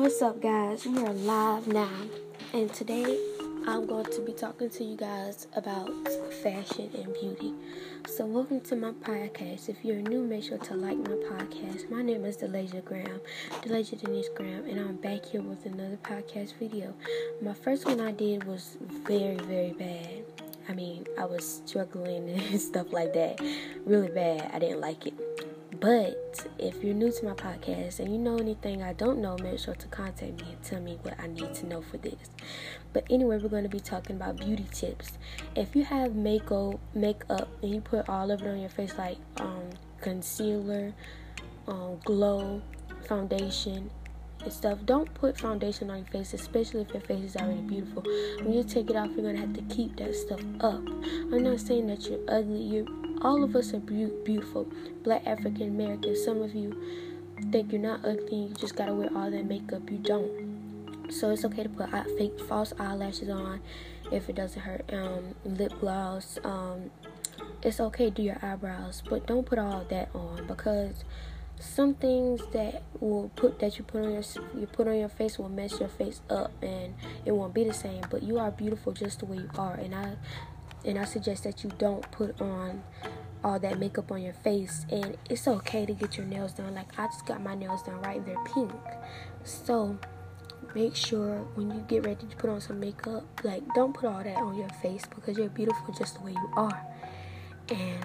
What's up, guys? We are live now, and today I'm going to be talking to you guys about fashion and beauty. So, welcome to my podcast. If you're new, make sure to like my podcast. My name is Delasia Graham, Delasia Denise Graham, and I'm back here with another podcast video. My first one I did was very, very bad. I was struggling and stuff like that. Really bad. I didn't like it. But if you're new to my podcast and you know anything I don't know, make sure to contact me and tell me what I need to know for this. But anyway, we're going to be talking about beauty tips. If you have makeup and you put all of it on your face, like concealer, glow, foundation and stuff, don't put foundation on your face, especially if your face is already beautiful. When you take it off, you're going to have to keep that stuff up. I'm not saying that you're ugly. All of us are beautiful. Black African Americans. Some of you think you're not ugly. You just gotta wear all that makeup. You don't. So it's okay to put fake false eyelashes on if it doesn't hurt. Lip gloss. It's okay to do your eyebrows, but don't put all that on, because some things that you put on your face will mess your face up and it won't be the same. But you are beautiful just the way you are, and I suggest that you don't put on all that makeup on your face. And it's okay to get your nails done. Like, I just got my nails done right, they're pink. So make sure when you get ready to put on some makeup, like, don't put all that on your face, because you're beautiful just the way you are. And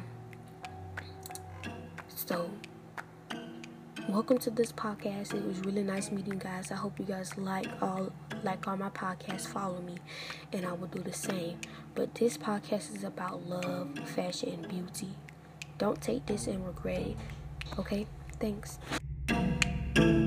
so welcome to this podcast. It was really nice meeting you guys. I hope you guys like all my podcasts. Follow me, and I will do the same. But this podcast is about love, fashion, and beauty. Don't take this and regret it. Okay? Thanks.